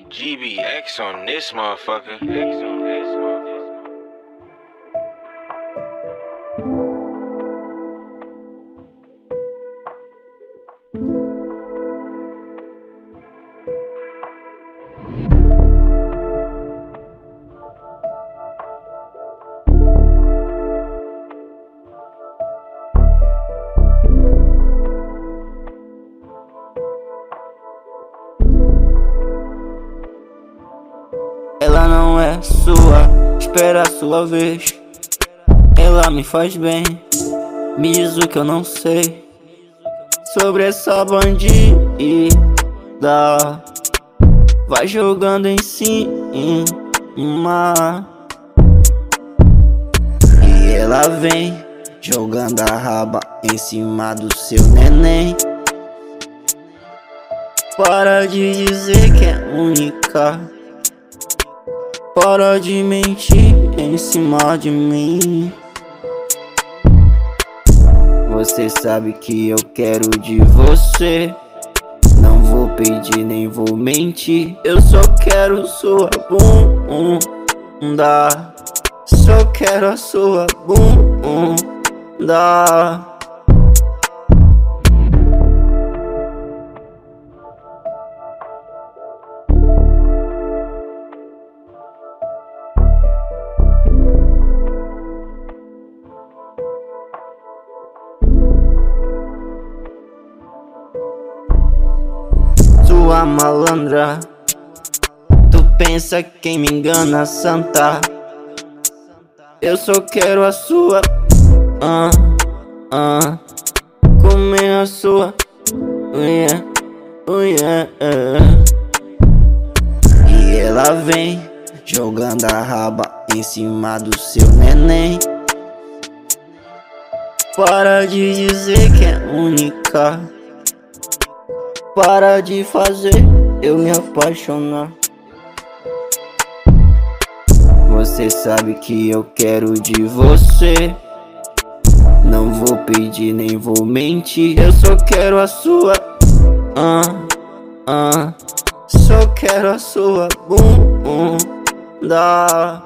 GBX on this motherfucker. Ela não é sua, espera a sua vez. Ela me faz bem, me diz o que eu não sei sobre essa bandida. Vai jogando em cima, e ela vem jogando a raba em cima do seu neném. Para de dizer que é única, para de mentir em cima de mim. Você sabe que eu quero de você. Não vou pedir nem vou mentir. Eu só quero sua bunda. Só quero a sua bunda. Sua malandra, tu pensa quem me engana, santa. Eu só quero a sua, comer a sua, E ela vem jogando a raba em cima do seu neném. Para de dizer que é única, para de fazer eu me apaixonar. Você sabe que eu quero de você. Não vou pedir nem vou mentir. Eu só quero a sua, só quero a sua bunda.